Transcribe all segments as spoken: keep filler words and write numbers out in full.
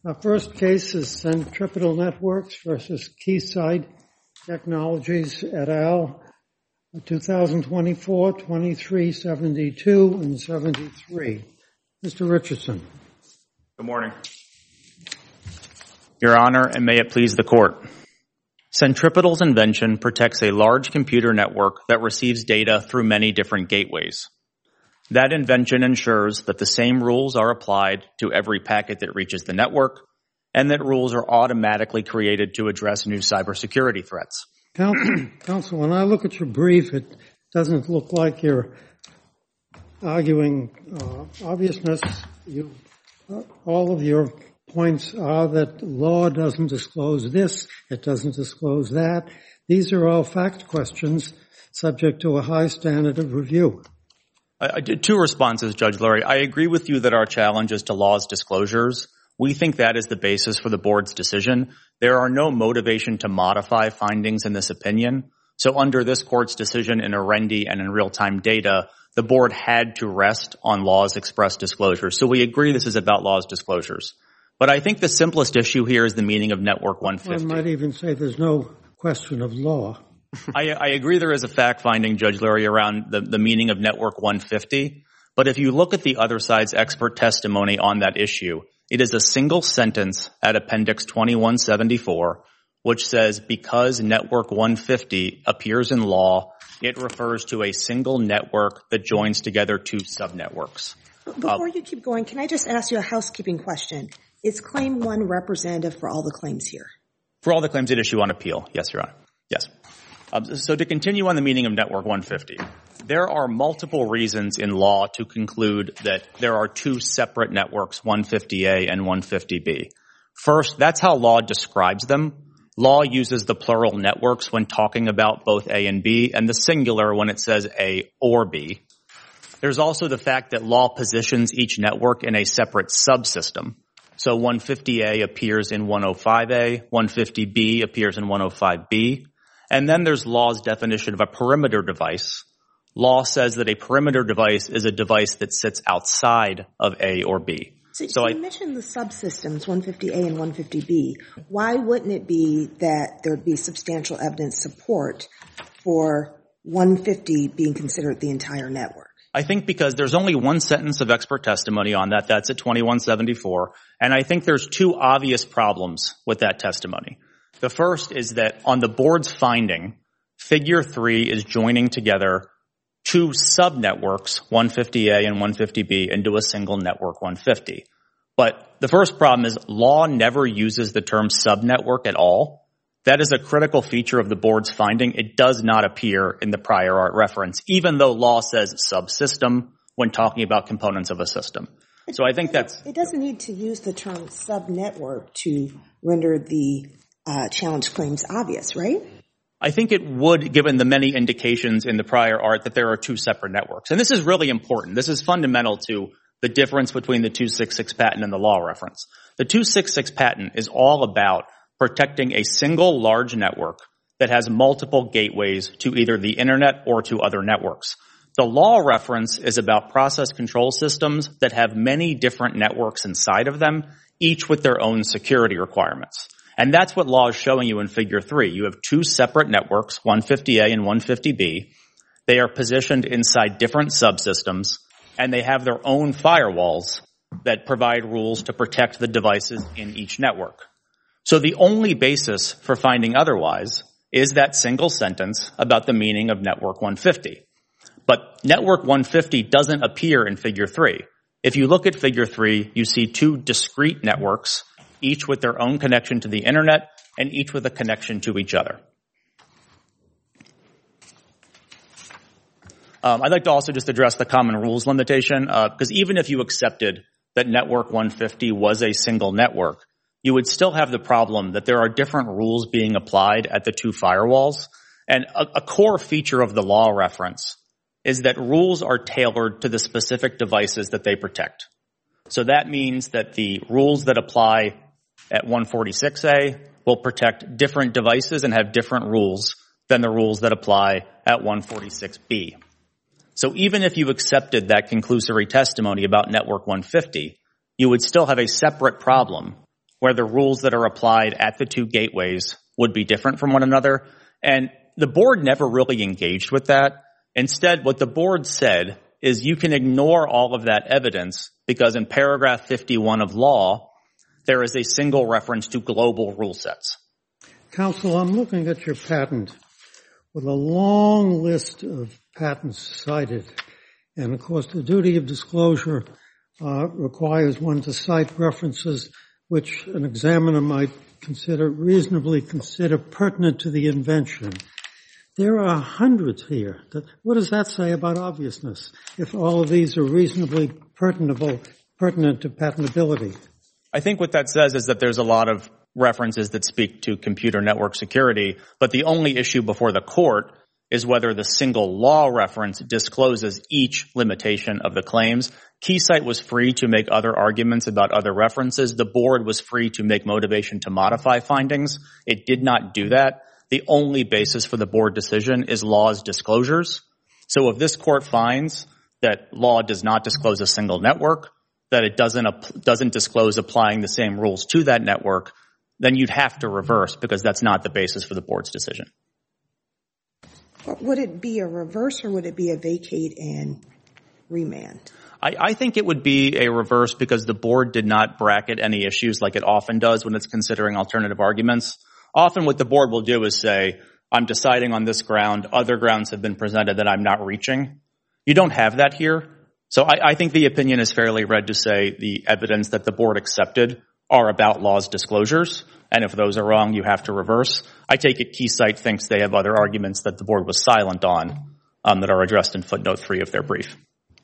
Our first case is Centripetal Networks versus Keysight Technologies et al. twenty twenty-four, twenty-three seventy-two and seventy-three. Mister Richardson. Good morning. Your Honor, and may it please the Court. Centripetal's invention protects a large computer network that receives data through many different gateways. That invention ensures that the same rules are applied to every packet that reaches the network, and that rules are automatically created to address new cybersecurity threats. Counsel, when I look at your brief, it doesn't look like you're arguing uh, obviousness. You, uh, all of your points are that law doesn't disclose this, it doesn't disclose that. These are all fact questions subject to a high standard of review. I did two responses, Judge Lurie. I agree with you that our challenge is to law's disclosures. We think that is the basis for the Board's decision. There are no motivation to modify findings in this opinion. So under this Court's decision in Arendi and in real-time data, the Board had to rest on law's express disclosures. So we agree this is about law's disclosures. But I think the simplest issue here is the meaning of Network one fifty. I might even say there's no question of law. I, I agree there is a fact-finding, Judge Lurie, around the, the meaning of Network one fifty. But if you look at the other side's expert testimony on that issue, it is a single sentence at Appendix twenty-one seventy-four, which says because Network one fifty appears in law, it refers to a single network that joins together two subnetworks. Before uh, you keep going, can I just ask you a housekeeping question? Is Claim one representative for all the claims here? For all the claims at issue on appeal, yes, Your Honor. Yes. Um, so to continue on the meaning of Network one fifty, there are multiple reasons in law to conclude that there are two separate networks, one fifty A and one fifty B. First, that's how law describes them. Law uses the plural networks when talking about both A and B, and the singular when it says A or B. There's also the fact that law positions each network in a separate subsystem. So one fifty A appears in one oh five A, one fifty B appears in one oh five B. And then there's law's definition of a perimeter device. Law says that a perimeter device is a device that sits outside of A or B. So, so, so you I, mentioned the subsystems, one fifty A and one fifty B. Why wouldn't it be that there would be substantial evidence support for one fifty being considered the entire network? I think because there's only one sentence of expert testimony on that. That's at twenty-one seventy-four. And I think there's two obvious problems with that testimony. The first is that on the Board's finding, Figure three is joining together two subnetworks, one fifty A and one fifty B, into a single network one fifty. But the first problem is law never uses the term subnetwork at all. That is a critical feature of the Board's finding. It does not appear in the prior art reference, even though law says subsystem when talking about components of a system. So I think that's... It doesn't need to use the term subnetwork to render the uh, challenge claims obvious, right? I think it would, given the many indications in the prior art that there are two separate networks. And this is really important. This is fundamental to the difference between the two sixty-six patent and the law reference. The two sixty-six patent is all about protecting a single large network that has multiple gateways to either the internet or to other networks. The law reference is about process control systems that have many different networks inside of them, each with their own security requirements. And that's what law is showing you in Figure three. You have two separate networks, one fifty A and one fifty B. They are positioned inside different subsystems, and they have their own firewalls that provide rules to protect the devices in each network. So the only basis for finding otherwise is that single sentence about the meaning of Network one fifty. But Network one fifty doesn't appear in Figure three. If you look at Figure three, you see two discrete networks, each with their own connection to the internet and each with a connection to each other. Um, I'd like to also just address the common rules limitation, uh, because even if you accepted that Network one fifty was a single network, you would still have the problem that there are different rules being applied at the two firewalls. And a, a core feature of the law reference is that rules are tailored to the specific devices that they protect. So that means that the rules that apply at one forty-six A will protect different devices and have different rules than the rules that apply at one forty-six B. So even if you accepted that conclusory testimony about Network one fifty, you would still have a separate problem where the rules that are applied at the two gateways would be different from one another. And the board never really engaged with that. Instead, what the board said is you can ignore all of that evidence because in paragraph fifty-one of law, there is a single reference to global rule sets. Counsel, I'm looking at your patent with a long list of patents cited. And, of course, the duty of disclosure uh, requires one to cite references which an examiner might consider, reasonably consider pertinent to the invention. There are hundreds here. What does that say about obviousness, if all of these are reasonably pertinable, pertinent to patentability? I think what that says is that there's a lot of references that speak to computer network security, but the only issue before the court is whether the single law reference discloses each limitation of the claims. Keysight was free to make other arguments about other references. The board was free to make motivation to modify findings. It did not do that. The only basis for the board decision is law's disclosures. So if this court finds that law does not disclose a single network, that it doesn't doesn't disclose applying the same rules to that network, then you'd have to reverse because that's not the basis for the board's decision. But would it be a reverse or would it be a vacate and remand? I, I think it would be a reverse because the board did not bracket any issues like it often does when it's considering alternative arguments. Often what the board will do is say, I'm deciding on this ground, other grounds have been presented that I'm not reaching. You don't have that here. So I, I think the opinion is fairly read to say the evidence that the board accepted are about law's disclosures, and if those are wrong, you have to reverse. I take it Keysight thinks they have other arguments that the board was silent on um, that are addressed in footnote three of their brief.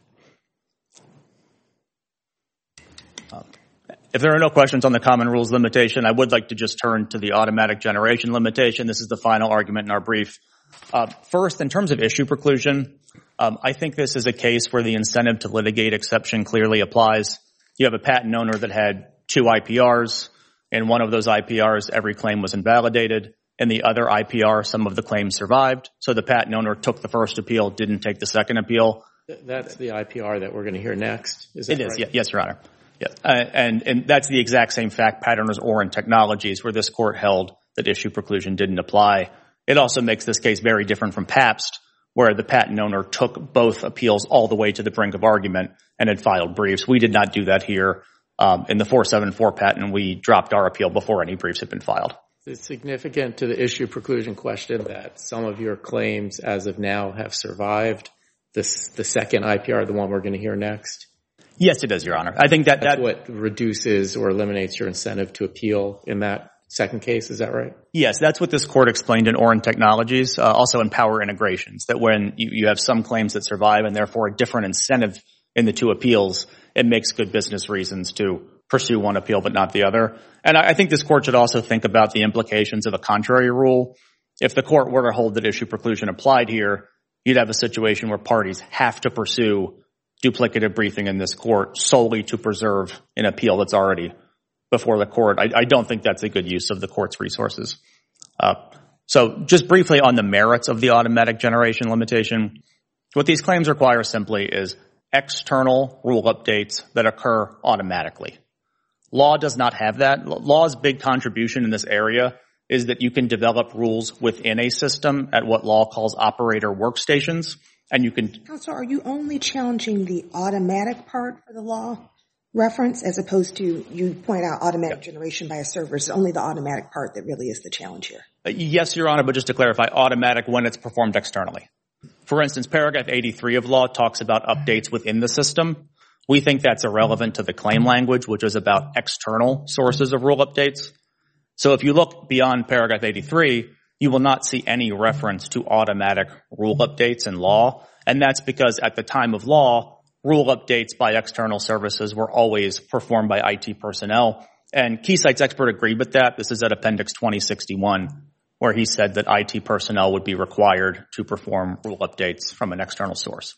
Um, if there are no questions on the common rules limitation, I would like to just turn to the automatic generation limitation. This is the final argument in our brief. Uh, first, in terms of issue preclusion, um, I think this is a case where the incentive to litigate exception clearly applies. You have a patent owner that had two I P Rs. In one of those I P Rs, every claim was invalidated. In the other I P R, some of the claims survived. So the patent owner took the first appeal, didn't take the second appeal. That's the I P R that we're going to hear next. Is that It is, right? yeah, yes, Your Honor. Yes. Uh, and, and that's the exact same fact pattern as Orin Technologies, where this court held that issue preclusion didn't apply. It also makes this case very different from Pabst, where the patent owner took both appeals all the way to the brink of argument and had filed briefs. We did not do that here. Um, in the four seventy-four patent, we dropped our appeal before any briefs had been filed. It's significant to the issue preclusion question that some of your claims as of now have survived. This, the second I P R, the one we're going to hear next. Yes, it is, Your Honor. I think that That's that what reduces or eliminates your incentive to appeal in that second case. Is that right? Yes, that's what this court explained in Orin Technologies, uh, also in Power Integrations, that when you, you have some claims that survive and therefore a different incentive in the two appeals, it makes good business reasons to pursue one appeal but not the other. And I, I think this court should also think about the implications of a contrary rule. If the court were to hold that issue preclusion applied here, you'd have a situation where parties have to pursue duplicative briefing in this court solely to preserve an appeal that's already before the court. I, I don't think that's a good use of the court's resources. Uh, so just briefly on the merits of the automatic generation limitation, what these claims require simply is external rule updates that occur automatically. Law does not have that. Law's big contribution in this area is that you can develop rules within a system at what law calls operator workstations, and you can... Counsel, are you only challenging the automatic part for the law reference as opposed to, you point out automatic generation by a server? It's only the automatic part that really is the challenge here. Uh, yes, Your Honor, but just to clarify, automatic when it's performed externally. For instance, paragraph eighty-three of law talks about updates within the system. We think that's irrelevant to the claim language, which is about external sources of rule updates. So if you look beyond paragraph eighty-three, you will not see any reference to automatic rule updates in law. And that's because at the time of law, rule updates by external services were always performed by I T personnel. And Keysight's expert agreed with that. This is at Appendix twenty sixty-one, where he said that I T personnel would be required to perform rule updates from an external source.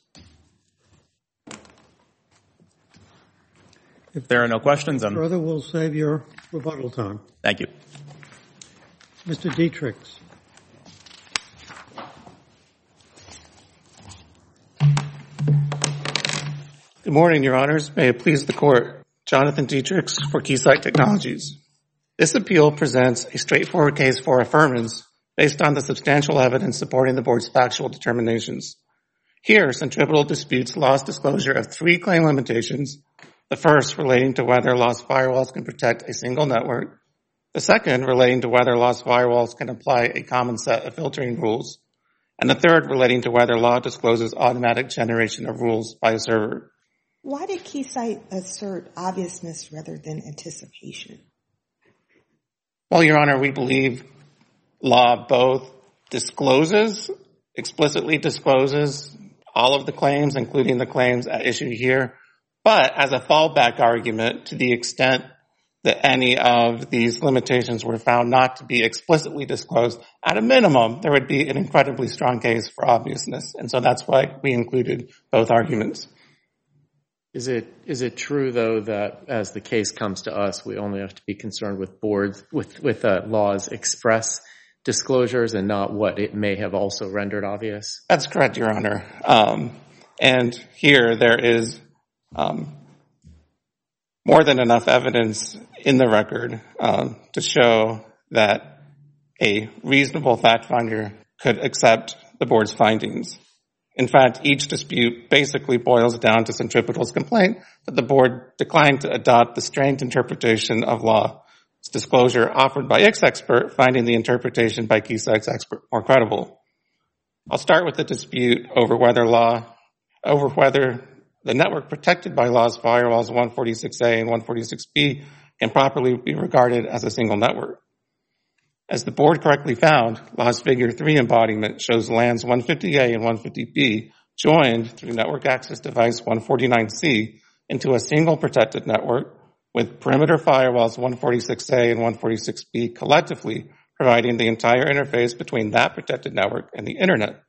If there are no questions, I'm... Further, we'll save your rebuttal time. Thank you. Mister Dietrichs. Good morning, Your Honors. May it please the Court. Jonathan Dietrichs for Keysight Technologies. This appeal presents a straightforward case for affirmance based on the substantial evidence supporting the board's factual determinations. Here, Centripetal disputes law's disclosure of three claim limitations, the first relating to whether law's firewalls can protect a single network, the second relating to whether law's firewalls can apply a common set of filtering rules, and the third relating to whether law discloses automatic generation of rules by a server. Why did Keysight assert obviousness rather than anticipation? Well, Your Honor, we believe law both discloses, explicitly discloses all of the claims, including the claims at issue here, but as a fallback argument, to the extent that any of these limitations were found not to be explicitly disclosed, at a minimum, there would be an incredibly strong case for obviousness. And so that's why we included both arguments. Is it is it true, though, that as the case comes to us, we only have to be concerned with boards, with, with uh, law's express disclosures and not what it may have also rendered obvious? That's correct, Your Honor. Um, and here there is um, more than enough evidence in the record um, to show that a reasonable fact finder could accept the board's findings. In fact, each dispute basically boils down to Centripetal's complaint that the board declined to adopt the strained interpretation of law. Its disclosure offered by its expert, finding the interpretation by Keysight's expert more credible. I'll start with the dispute over whether law, over whether the network protected by law's firewalls one forty-six A and one forty-six B can properly be regarded as a single network. As the board correctly found, law's figure three embodiment shows LANs one fifty A and one fifty B joined through network access device one forty-nine C into a single protected network with perimeter firewalls one forty-six A and one forty-six B collectively providing the entire interface between that protected network and the internet.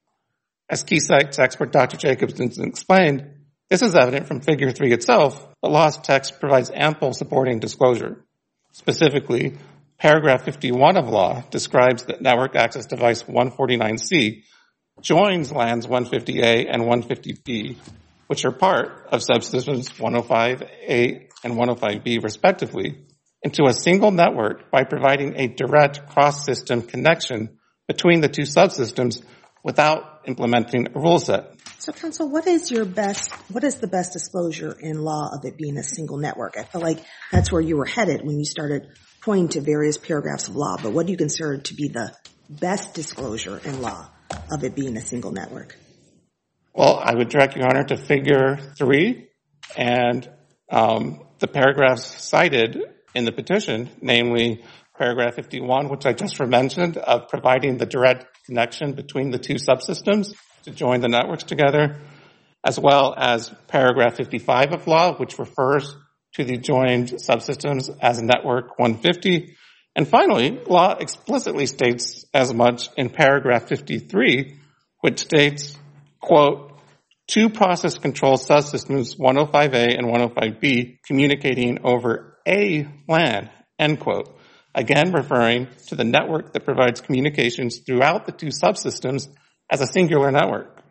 As Keysight's expert Doctor Jacobson explained, this is evident from figure three itself, but law's text provides ample supporting disclosure. Specifically, paragraph fifty-one of law describes that network access device one forty-nine C joins LANs one fifty A and one fifty B, which are part of subsystems one oh five A and one oh five B respectively, into a single network by providing a direct cross-system connection between the two subsystems without implementing a rule set. So, counsel, what is your best, what is the best disclosure in law of it being a single network? I feel like that's where you were headed when you started pointing to various paragraphs of law, but what do you consider to be the best disclosure in law of it being a single network? Well, I would direct Your Honor to figure three and um, the paragraphs cited in the petition, namely paragraph fifty-one, which I just mentioned, of providing the direct connection between the two subsystems to join the networks together, as well as paragraph fifty-five of law, which refers to the joined subsystems as network one fifty. And finally, law explicitly states as much in paragraph fifty-three, which states, quote, two process control subsystems one oh five A and one oh five B communicating over a LAN, end quote. Again, referring to the network that provides communications throughout the two subsystems as a singular network.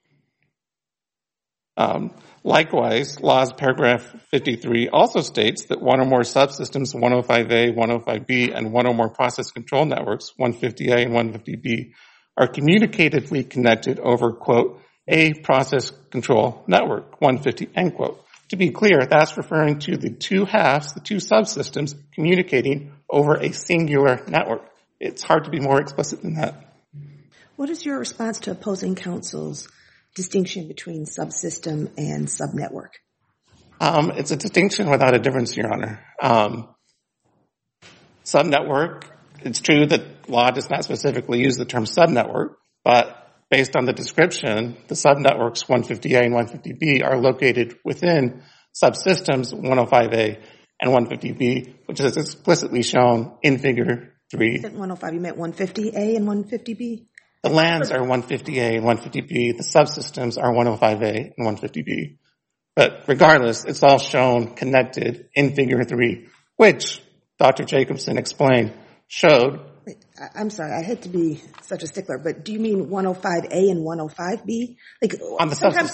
Um, likewise, law's paragraph fifty-three also states that one or more subsystems, one oh five A, one oh five B, and one or more process control networks, one fifty A and one fifty B, are communicatively connected over, quote, a process control network, one fifty, end quote. To be clear, that's referring to the two halves, the two subsystems, communicating over a singular network. It's hard to be more explicit than that. What is your response to opposing counsel's distinction between subsystem and subnetwork? Um, it's a distinction without a difference, Your Honor. Um, subnetwork, it's true that law does not specifically use the term subnetwork, but based on the description, the subnetworks one fifty A and one fifty B are located within subsystems one oh five A and one fifty B, which is explicitly shown in figure three. You said one oh five, you meant one fifty A and one fifty B? The LANs are one fifty A and one fifty B. The subsystems are one oh five A and one fifty B. But regardless, it's all shown connected in figure three, which Doctor Jacobson explained showed. Wait, I'm sorry, I hate to be such a stickler, but do you mean one oh five A and one oh five B? Like On the subsystems.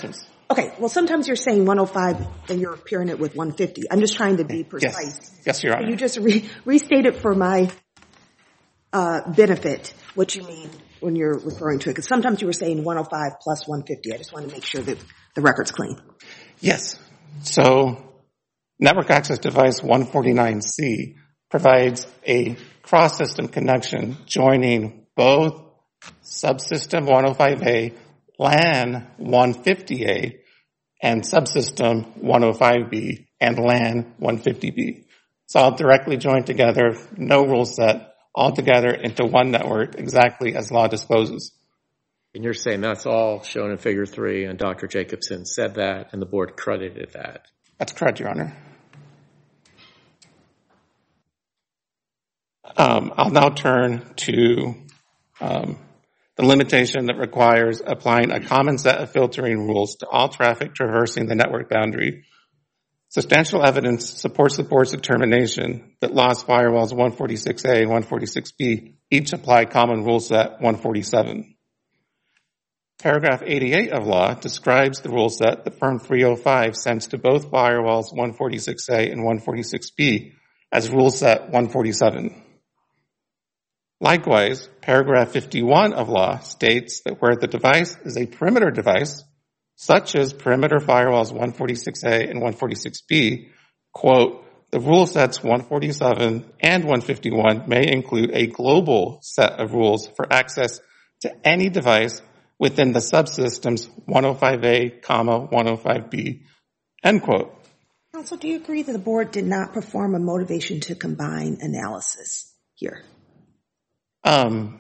Okay, well, sometimes you're saying one oh five and you're pairing it with one fifty. I'm just trying to be precise. Yes, yes Your Honor. Can you just re- restate it for my uh, benefit, what you mean when you're referring to it? Because sometimes you were saying one oh five plus one fifty. I just want to make sure that the record's clean. Yes. So Network Access Device one forty-nine C provides a cross-system connection joining both subsystem one oh five A, LAN one fifty A, and subsystem one oh five B and LAN one fifty B. It's all directly joined together, no rule set, all together into one network, exactly as law discloses. And you're saying that's all shown in Figure three, and Doctor Jacobson said that, and the board credited that. That's correct, Your Honor. Um, I'll now turn to um, the limitation that requires applying a common set of filtering rules to all traffic traversing the network boundary. Substantial evidence supports the board's determination that laws firewalls one forty-six A and one forty-six B each apply common rule set one forty-seven. Paragraph eighty-eight of law describes the rule set that Firm three oh five sends to both firewalls one forty-six A and one forty-six B as rule set one forty-seven. Likewise, paragraph fifty-one of law states that where the device is a perimeter device, such as perimeter firewalls one forty-six A and one forty-six B, quote, the rule sets one forty-seven and one fifty-one may include a global set of rules for access to any device within the subsystems one oh five A, one oh five B, end quote. Counsel, do you agree that the board did not perform a motivation to combine analysis here? Um,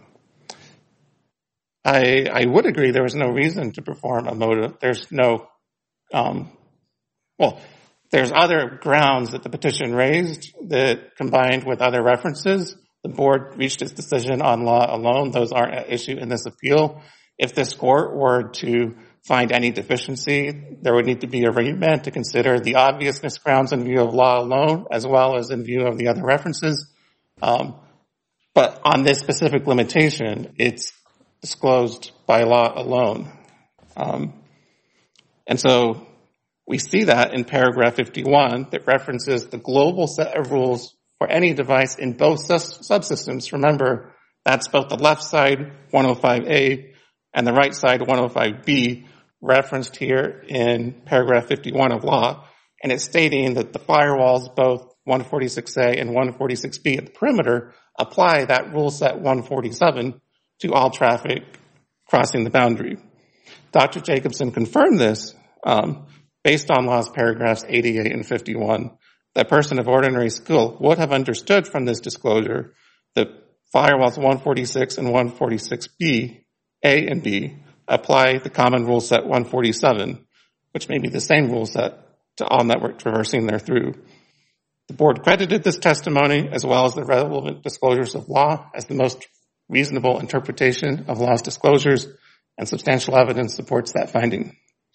I, I would agree there was no reason to perform a motive. There's no, um, well, there's other grounds that the petition raised that combined with other references, the board reached its decision on law alone. Those aren't at issue in this appeal. If this court were to find any deficiency, there would need to be a remand to consider the obviousness grounds in view of law alone, as well as in view of the other references. Um, but on this specific limitation, it's disclosed by law alone. Um, and so we see that in paragraph fifty-one that references the global set of rules for any device in both subsystems. Remember, that's both the left side, one oh five A, and the right side, one oh five B, referenced here in paragraph fifty-one of law. And it's stating that the firewalls, both one forty-six A and one forty-six B at the perimeter, apply that rule set one forty-seven to all traffic crossing the boundary. Doctor Jacobson confirmed this um, based on law's paragraphs eighty-eight and fifty-one. That person of ordinary skill would have understood from this disclosure that firewalls one forty-six and one forty-six B, A and B, apply the common rule set one forty-seven, which may be the same rule set to all network traversing therethrough. The board credited this testimony as well as the relevant disclosures of law as the most reasonable interpretation of law's disclosures, and substantial evidence supports that finding.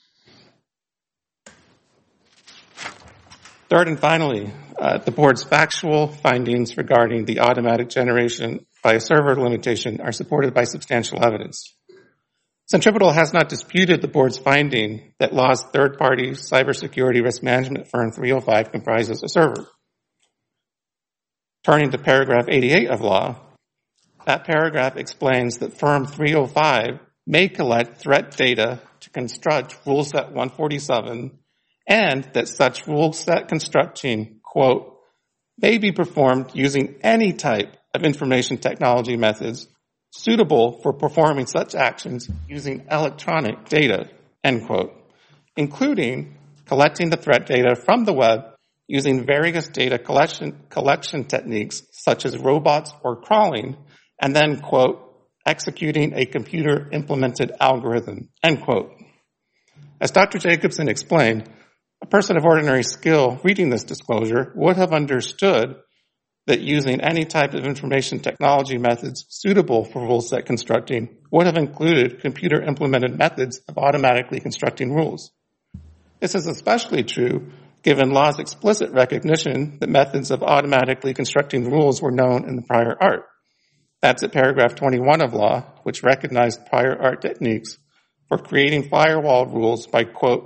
Third and finally, uh, the board's factual findings regarding the automatic generation by a server limitation are supported by substantial evidence. Centripetal has not disputed the board's finding that law's third-party cybersecurity risk management firm three oh five comprises a server. Turning to paragraph eighty-eight of law, that paragraph explains that firm three oh five may collect threat data to construct rule set one forty-seven, and that such rule set constructing, quote, may be performed using any type of information technology methods suitable for performing such actions using electronic data, end quote, including collecting the threat data from the web using various data collection, collection techniques such as robots or crawling, and then, quote, executing a computer-implemented algorithm, end quote. As Doctor Jacobson explained, a person of ordinary skill reading this disclosure would have understood that using any type of information technology methods suitable for rule set constructing would have included computer-implemented methods of automatically constructing rules. This is especially true given law's explicit recognition that methods of automatically constructing rules were known in the prior art. That's at paragraph twenty-one of law, which recognized prior art techniques for creating firewall rules by, quote,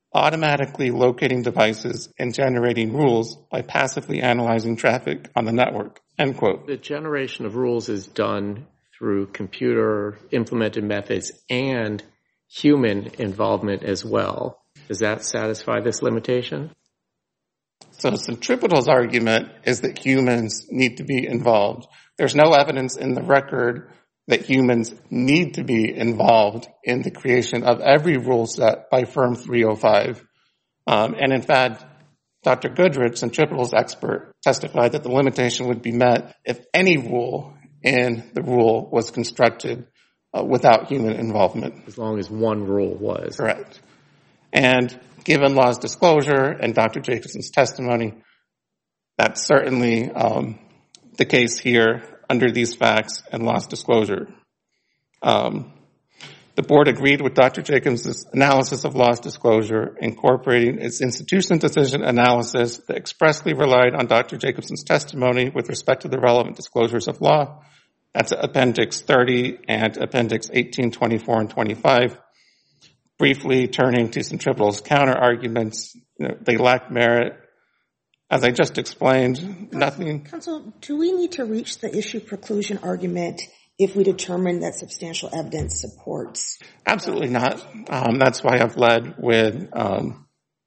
automatically locating devices and generating rules by passively analyzing traffic on the network, end quote. The generation of rules is done through computer implemented methods and human involvement as well. Does that satisfy this limitation? So Centripetal's argument is that humans need to be involved. There's no evidence in the record that humans need to be involved in the creation of every rule set by Firm three oh five. Um, and in fact, Doctor Goodrich, Centripetal's expert, testified that the limitation would be met if any rule in the rule was constructed uh, without human involvement. As long as one rule was. Correct. And given Law's disclosure and Doctor Jacobson's testimony, that's certainly um, the case here under these facts and Law's disclosure. Um, the board agreed with Doctor Jacobson's analysis of Law's disclosure, incorporating its institution decision analysis that expressly relied on Doctor Jacobson's testimony with respect to the relevant disclosures of Law. That's Appendix thirty and Appendix eighteen, twenty-four, and twenty-five. Briefly turning to Centripetal's counter-arguments, you know, they lack merit. As I just explained, nothing... Counsel, do we need to reach the issue preclusion argument if we determine that substantial evidence supports? Absolutely not. Um, that's why I've led with um,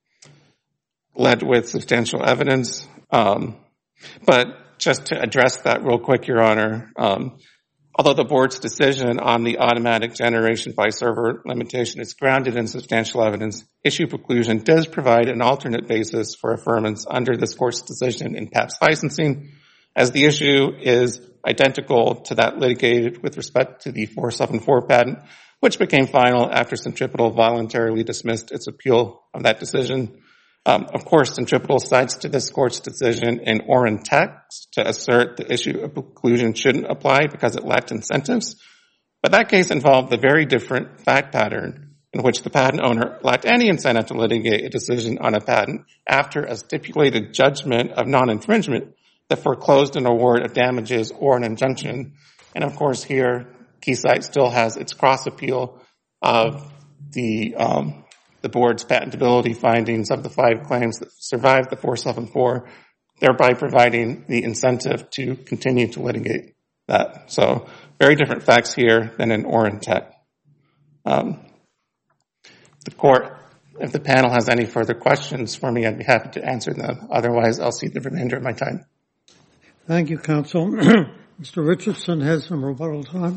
led with substantial evidence. Um, but just to address that real quick, Your Honor, um, although the board's decision on the automatic generation by server limitation is grounded in substantial evidence, issue preclusion does provide an alternate basis for affirmance under this court's decision in P A P S licensing, as the issue is identical to that litigated with respect to the four seventy-four patent, which became final after Centripetal voluntarily dismissed its appeal of that decision. Um, of course, Centripetal cites to this court's decision in Oren text to assert the issue of preclusion shouldn't apply because it lacked incentives. But that case involved a very different fact pattern in which the patent owner lacked any incentive to litigate a decision on a patent after a stipulated judgment of non-infringement that foreclosed an award of damages or an injunction. And of course here, Keysight still has its cross-appeal of the um, the board's patentability findings of the five claims that survived the four seventy-four, thereby providing the incentive to continue to litigate that. So very different facts here than in Oren Tech. Um, the court, if the panel has any further questions for me, I'd be happy to answer them. Otherwise, I'll cede the remainder of my time. Thank you, counsel. Mister Richardson has some rebuttal time.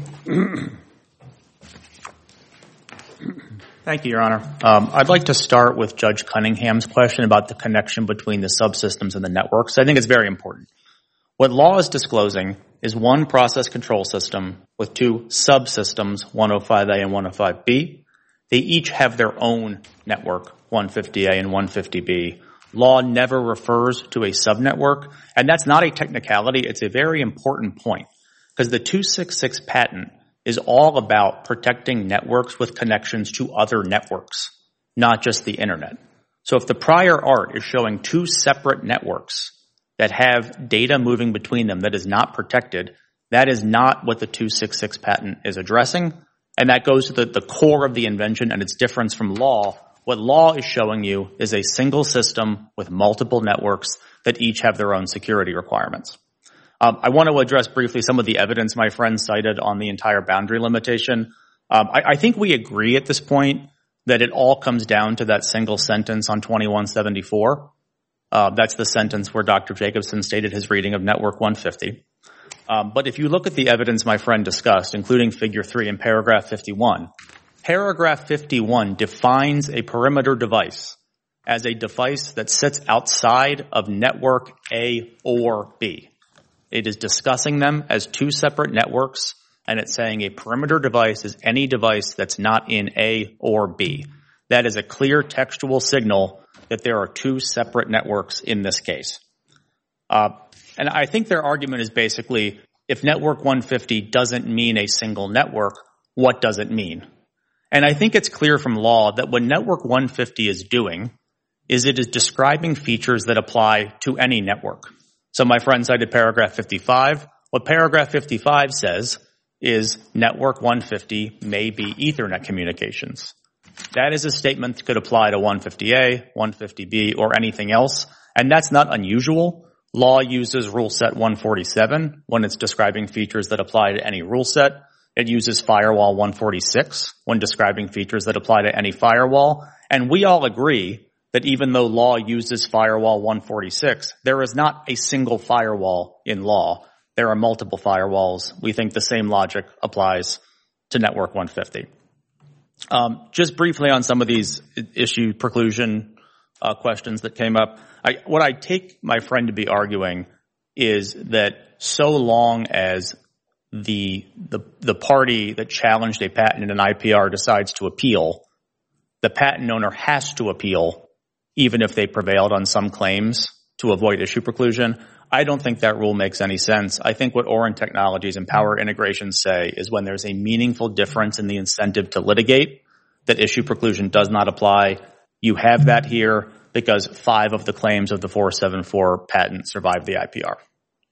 Thank you, Your Honor. Um, I'd like to start with Judge Cunningham's question about the connection between the subsystems and the networks. I think it's very important. What Law is disclosing is one process control system with two subsystems, one oh five A and one oh five B. They each have their own network, one fifty A and one fifty B. Law never refers to a subnetwork, and that's not a technicality. It's a very important point because the two sixty-six patent is all about protecting networks with connections to other networks, not just the internet. So if the prior art is showing two separate networks that have data moving between them that is not protected, that is not what the two sixty-six patent is addressing, and that goes to the, the core of the invention and its difference from Law. What Law is showing you is a single system with multiple networks that each have their own security requirements. Um, I want to address briefly some of the evidence my friend cited on the entire boundary limitation. Um, I, I think we agree at this point that it all comes down to that single sentence on twenty-one seventy-four. Uh, that's the sentence where Doctor Jacobson stated his reading of Network one fifty. Um, but if you look at the evidence my friend discussed, including Figure three and Paragraph fifty-one, Paragraph fifty-one defines a perimeter device as a device that sits outside of Network A or B. It is discussing them as two separate networks, and it's saying a perimeter device is any device that's not in A or B. That is a clear textual signal that there are two separate networks in this case. Uh, and I think their argument is basically, if Network one fifty doesn't mean a single network, what does it mean? And I think it's clear from Law that what Network one fifty is doing is it is describing features that apply to any network. So my friend cited Paragraph fifty-five. What Paragraph fifty-five says is Network one fifty may be Ethernet communications. That is a statement that could apply to one fifty A, one fifty B, or anything else, and that's not unusual. Law uses rule set one forty-seven when it's describing features that apply to any rule set. It uses firewall one forty-six when describing features that apply to any firewall. And we all agree that even though law uses firewall one forty-six, there is not a single firewall in law. There are multiple firewalls. We think the same logic applies to network one fifty. Um, just briefly on some of these issue preclusion uh, questions that came up. I, what I take my friend to be arguing is that so long as the, the, the party that challenged a patent in an I P R decides to appeal, the patent owner has to appeal even if they prevailed on some claims to avoid issue preclusion. I don't think that rule makes any sense. I think what Orin Technologies and Power Integrations say is when there's a meaningful difference in the incentive to litigate, that issue preclusion does not apply. You have that here because five of the claims of the four seventy-four patent survived the I P R.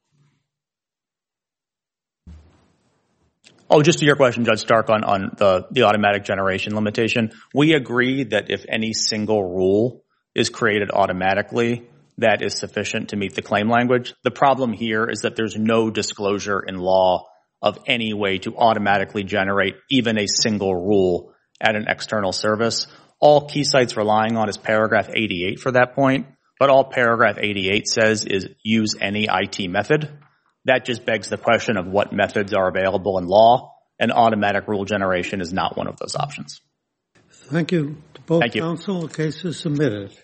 Oh, just to your question, Judge Stark, on, on the, the automatic generation limitation, we agree that if any single rule is created automatically, that is sufficient to meet the claim language. The problem here is that there's no disclosure in law of any way to automatically generate even a single rule at an external service. All Keysight's relying on is paragraph eighty-eight for that point, but all paragraph eighty-eight says is use any I T method. That just begs the question of what methods are available in law, and automatic rule generation is not one of those options. Thank you to both Thank you. counsel. The case is submitted.